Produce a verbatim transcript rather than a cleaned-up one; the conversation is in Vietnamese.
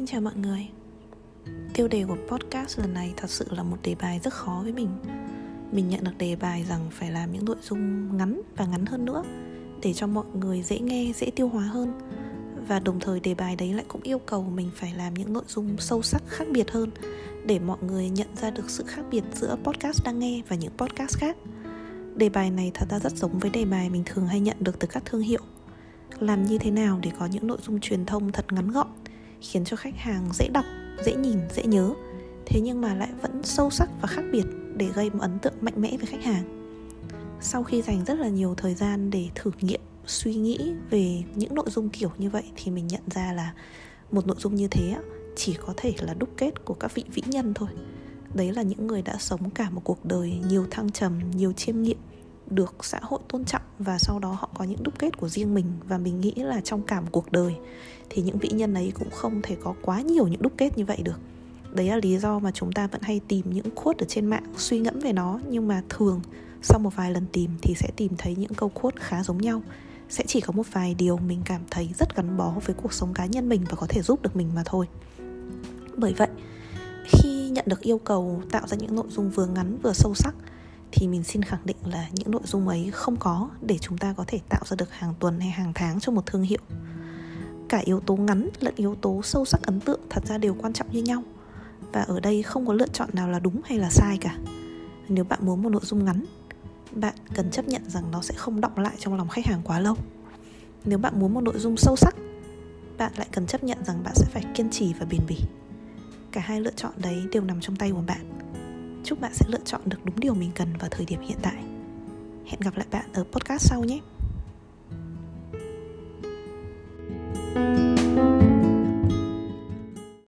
Xin chào mọi người. Tiêu đề của podcast lần này thật sự là một đề bài rất khó với mình. Mình nhận được đề bài rằng phải làm những nội dung ngắn và ngắn hơn nữa, để cho mọi người dễ nghe, dễ tiêu hóa hơn. Và đồng thời đề bài đấy lại cũng yêu cầu mình phải làm những nội dung sâu sắc, khác biệt hơn, để mọi người nhận ra được sự khác biệt giữa podcast đang nghe và những podcast khác. Đề bài này thật ra rất giống với đề bài mình thường hay nhận được từ các thương hiệu. Làm như thế nào để có những nội dung truyền thông thật ngắn gọn, khiến cho khách hàng dễ đọc, dễ nhìn, dễ nhớ, thế nhưng mà lại vẫn sâu sắc và khác biệt để gây một ấn tượng mạnh mẽ với khách hàng. Sau khi dành rất là nhiều thời gian để thử nghiệm, suy nghĩ về những nội dung kiểu như vậy, thì mình nhận ra là một nội dung như thế chỉ có thể là đúc kết của các vị vĩ nhân thôi. Đấy là những người đã sống cả một cuộc đời nhiều thăng trầm, nhiều chiêm nghiệm, được xã hội tôn trọng, và sau đó họ có những đúc kết của riêng mình. Và mình nghĩ là trong cả một cuộc đời thì những vĩ nhân ấy cũng không thể có quá nhiều những đúc kết như vậy được. Đấy là lý do mà chúng ta vẫn hay tìm những quote ở trên mạng, suy ngẫm về nó. Nhưng mà thường sau một vài lần tìm thì sẽ tìm thấy những câu quote khá giống nhau. Sẽ chỉ có một vài điều mình cảm thấy rất gắn bó với cuộc sống cá nhân mình và có thể giúp được mình mà thôi. Bởi vậy, khi nhận được yêu cầu tạo ra những nội dung vừa ngắn vừa sâu sắc, thì mình xin khẳng định là những nội dung ấy không có để chúng ta có thể tạo ra được hàng tuần hay hàng tháng cho một thương hiệu. Cả yếu tố ngắn lẫn yếu tố sâu sắc ấn tượng thật ra đều quan trọng như nhau. Và ở đây không có lựa chọn nào là đúng hay là sai cả. Nếu bạn muốn một nội dung ngắn, bạn cần chấp nhận rằng nó sẽ không đọng lại trong lòng khách hàng quá lâu. Nếu bạn muốn một nội dung sâu sắc, bạn lại cần chấp nhận rằng bạn sẽ phải kiên trì và bền bỉ. Cả hai lựa chọn đấy đều nằm trong tay của bạn. Chúc bạn sẽ lựa chọn được đúng điều mình cần vào thời điểm hiện tại. Hẹn gặp lại bạn ở podcast sau nhé.